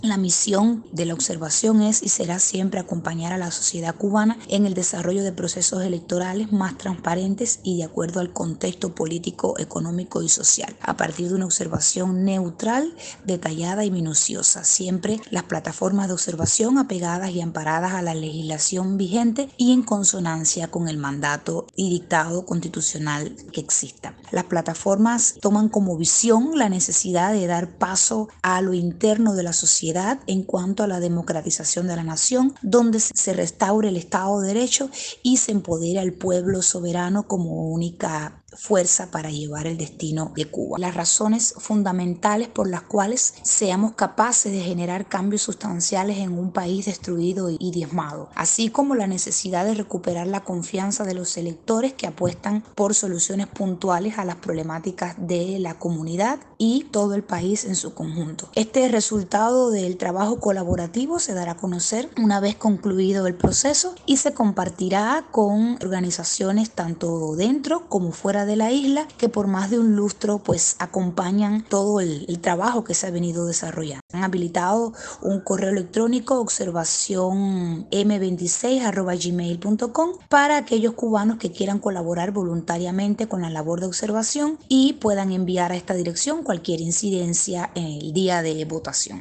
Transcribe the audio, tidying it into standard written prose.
La misión de la observación es y será siempre acompañar a la sociedad cubana en el desarrollo de procesos electorales más transparentes y de acuerdo al contexto político, económico y social, a partir de una observación neutral, detallada y minuciosa. Siempre las plataformas de observación apegadas y amparadas a la legislación vigente y en consonancia con el mandato y dictado constitucional que exista. Las plataformas toman como visión la necesidad de dar paso a lo interno de la sociedad en cuanto a la democratización de la nación, donde se restaure el Estado de Derecho y se empodera al pueblo soberano como única fuerza para llevar el destino de Cuba. Las razones fundamentales por las cuales seamos capaces de generar cambios sustanciales en un país destruido y diezmado, así como la necesidad de recuperar la confianza de los electores que apuestan por soluciones puntuales a las problemáticas de la comunidad y todo el país en su conjunto. Este resultado del trabajo colaborativo se dará a conocer una vez concluido el proceso y se compartirá con organizaciones tanto dentro como fuera de la isla que por más de un lustro pues acompañan todo el trabajo que se ha venido desarrollando. Han habilitado un correo electrónico observacionm26@gmail.com para aquellos cubanos que quieran colaborar voluntariamente con la labor de observación y puedan enviar a esta dirección cualquier incidencia en el día de votación.